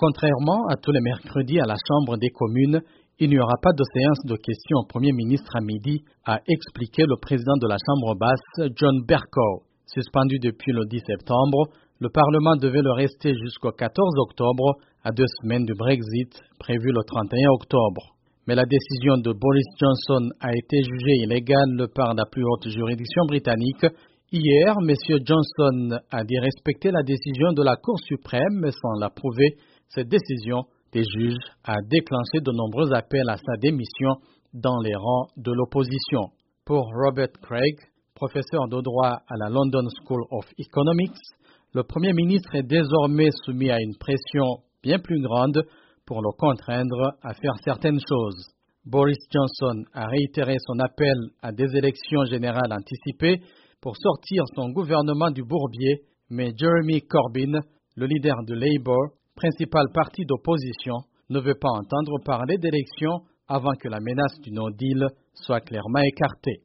Contrairement à tous les mercredis à la Chambre des communes, il n'y aura pas de séance de questions au Premier ministre à midi, a expliqué le président de la Chambre basse, John Bercow. Suspendu depuis le 10 septembre, le Parlement devait le rester jusqu'au 14 octobre, à 2 semaines du Brexit, prévu le 31 octobre. Mais la décision de Boris Johnson a été jugée illégale par la plus haute juridiction britannique. Hier, M. Johnson a dit respecter la décision de la Cour suprême sans l'approuver. Cette décision des juges a déclenché de nombreux appels à sa démission dans les rangs de l'opposition. Pour Robert Craig, professeur de droit à la London School of Economics, le Premier ministre est désormais soumis à une pression bien plus grande pour le contraindre à faire certaines choses. Boris Johnson a réitéré son appel à des élections générales anticipées pour sortir son gouvernement du bourbier, mais Jeremy Corbyn, le leader de Labour, principal parti d'opposition, ne veut pas entendre parler d'élections avant que la menace du no deal soit clairement écartée.